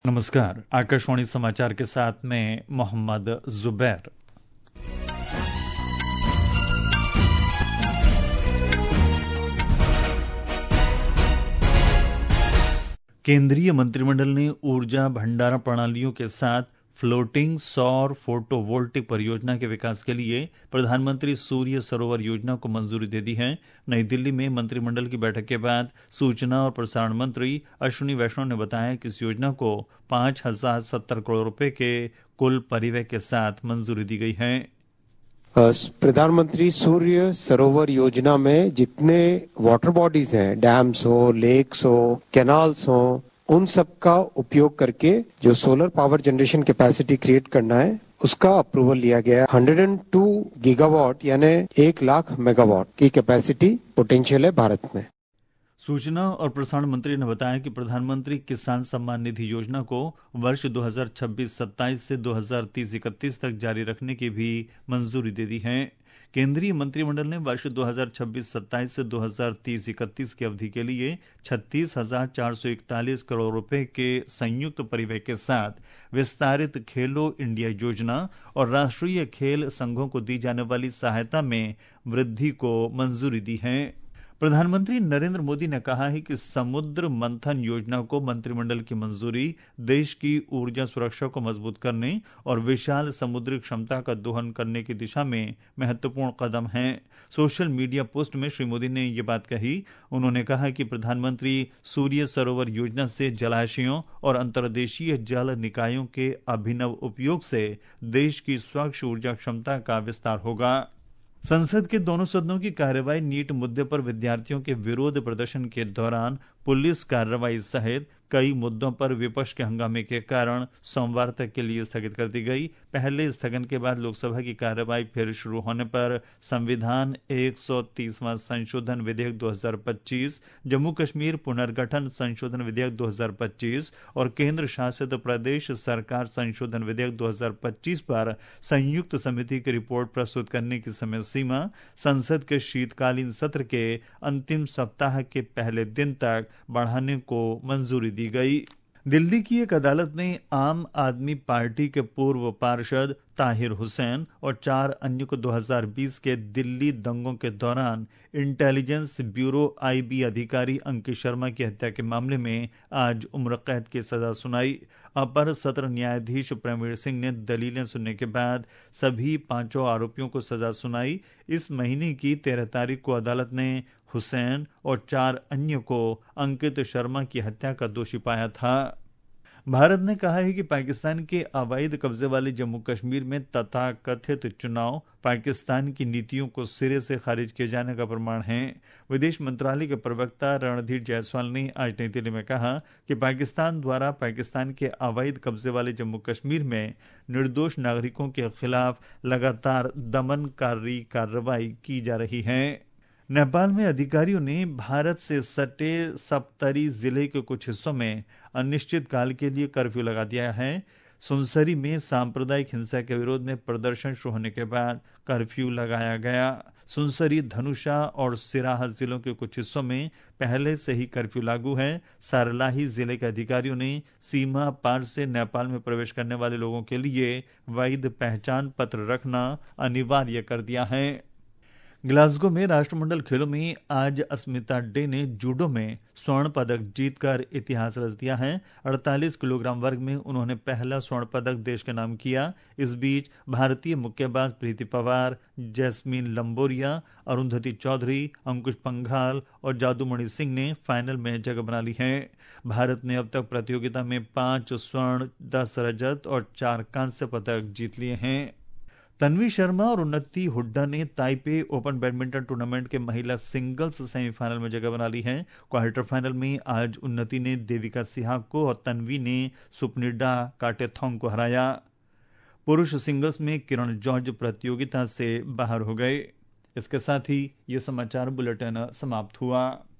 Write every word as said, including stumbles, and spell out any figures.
नमस्कार, आकाशवाणी समाचार के साथ में मोहम्मद जुबैर। केंद्रीय मंत्रिमंडल ने ऊर्जा भंडारण प्रणालियों के साथ फ्लोटिंग सौर फोटोवोल्टिक परियोजना के विकास के लिए प्रधानमंत्री सूर्य सरोवर योजना को मंजूरी दे दी है। नई दिल्ली में मंत्रिमंडल की बैठक के बाद सूचना और प्रसारण मंत्री अश्विनी वैष्णव ने बताया कि इस योजना को पांच हजार सत्तर करोड़ रुपए के कुल परिव्यय के साथ मंजूरी दी गई है। प्रधानमंत्री सूर्य सरोवर योजना में जितने वाटर बॉडीज हैं, डैम्स हो, लेक्स हो, कैनाल्स हो, उन सब का उपयोग करके जो solar power generation capacity create करना है उसका अप्रूवल लिया गया है। एक सौ दो गीगावाट यानी एक लाख मेगावाट की कैपेसिटी पोटेंशियल है भारत में। सूचना और प्रसारण मंत्री ने बताया कि प्रधानमंत्री किसान सम्मान निधि योजना को वर्ष दो हज़ार छब्बीस सत्ताईस से दो हज़ार तीस इकतीस तक जारी रखने की भी मंजूरी दे दी है। केंद्रीय मंत्रिमंडल ने वर्ष दो हज़ार छब्बीस सत्ताईस से दो हज़ार तीस इकतीस की अवधि के लिए छत्तीस हजार चार सौ इकतालीस करोड़ रुपए के संयुक्त परिव्यय के साथ विस्तारित खेलो इंडिया योजना और राष्ट्रीय खेल संघों को दी जाने वाली सहायता में वृद्धि को मंजूरी दी है। प्रधानमंत्री नरेंद्र मोदी ने कहा है कि समुद्र मंथन योजना को मंत्रिमंडल की मंजूरी देश की ऊर्जा सुरक्षा को मजबूत करने और विशाल समुद्री क्षमता का दोहन करने की दिशा में महत्वपूर्ण कदम है। सोशल मीडिया पोस्ट में श्री मोदी ने ये बात कही। उन्होंने कहा कि प्रधानमंत्री सूर्य सरोवर योजना से जलाशयों और अंतर्देशीय जल निकायों के अभिनव उपयोग से देश की स्वच्छ ऊर्जा क्षमता का विस्तार होगा। संसद के दोनों सदनों की कार्यवाही नीट मुद्दे पर विद्यार्थियों के विरोध प्रदर्शन के दौरान पुलिस कार्रवाई सहित कई मुद्दों पर विपक्ष के हंगामे के कारण सोमवार तक के लिए स्थगित कर दी गई। पहले स्थगन के बाद लोकसभा की कार्यवाही फिर शुरू होने पर संविधान एक सौ तीसवां संशोधन विधेयक दो हज़ार पच्चीस, जम्मू कश्मीर पुनर्गठन संशोधन विधेयक दो हज़ार पच्चीस और केंद्र शासित प्रदेश सरकार संशोधन विधेयक दो हज़ार पच्चीस पर संयुक्त समिति की रिपोर्ट प्रस्तुत करने की समय सीमा संसद के शीतकालीन सत्र के अंतिम सप्ताह के पहले दिन तक बढ़ाने को मंजूरी दी गई। दिल्ली की एक अदालत ने आम आदमी पार्टी के पूर्व पार्षद ताहिर हुसैन और चार अन्य को दो हज़ार बीस के दिल्ली दंगों के दौरान इंटेलिजेंस ब्यूरो आईबी अधिकारी अंकित शर्मा की हत्या के मामले में आज उम्र कैद की सजा सुनाई। अपर सत्र न्यायाधीश प्रवीण सिंह ने दलीलें सुनने के बाद सभी पांचों आरोपियों को सजा सुनाई। इस महीने की तेरह तारीख को अदालत ने हुसैन और चार अन्य को अंकित शर्मा की हत्या का दोषी पाया था। भारत ने कहा है कि पाकिस्तान के अवैध कब्जे वाले जम्मू कश्मीर में तथाकथित चुनाव पाकिस्तान की नीतियों को सिरे से खारिज किए जाने का प्रमाण है। विदेश मंत्रालय के प्रवक्ता रणधीर जायसवाल ने आज नई दिल्ली में कहा कि पाकिस्तान द्वारा पाकिस्तान के अवैध कब्जे वाले जम्मू कश्मीर में निर्दोष नागरिकों के खिलाफ लगातार दमनकारी कार्रवाई की जा रही है। नेपाल में अधिकारियों ने भारत से सटे सप्तरी जिले के कुछ हिस्सों में अनिश्चित काल के लिए कर्फ्यू लगा दिया है। सुनसरी में सांप्रदायिक हिंसा के विरोध में प्रदर्शन शुरू होने के बाद कर्फ्यू लगाया गया। सुनसरी, धनुषा और सिराहा जिलों के कुछ हिस्सों में पहले से ही कर्फ्यू लागू है। सारलाही जिले के अधिकारियों ने सीमा पार से नेपाल में प्रवेश करने वाले लोगों के लिए वैध पहचान पत्र रखना अनिवार्य कर दिया है। ग्लासगो में राष्ट्रमंडल खेलों में आज अस्मिता डे ने जूडो में स्वर्ण पदक जीतकर इतिहास रच दिया है। अड़तालीस किलोग्राम वर्ग में उन्होंने पहला स्वर्ण पदक देश के नाम किया। इस बीच भारतीय मुक्केबाज प्रीति पवार, जैस्मीन लंबोरिया, अरुंधति चौधरी, अंकुश पंघाल और जादूमणि सिंह ने फाइनल में जगह बना ली है। भारत ने अब तक प्रतियोगिता में पांच स्वर्ण, दस रजत और चार कांस्य पदक जीत लिए हैं। तन्वी शर्मा और उन्नति हुड्डा ने ताइपे ओपन बैडमिंटन टूर्नामेंट के महिला सिंगल्स सेमीफाइनल में जगह बना ली है। क्वार्टर फाइनल में आज उन्नति ने देविका सिहाग को और तन्वी ने सुपनिडा काटेथोंग को हराया। पुरुष सिंगल्स में किरण जॉर्ज प्रतियोगिता से बाहर हो गए। इसके साथ ही ये समाचार बुलेटिन समाप्त हुआ।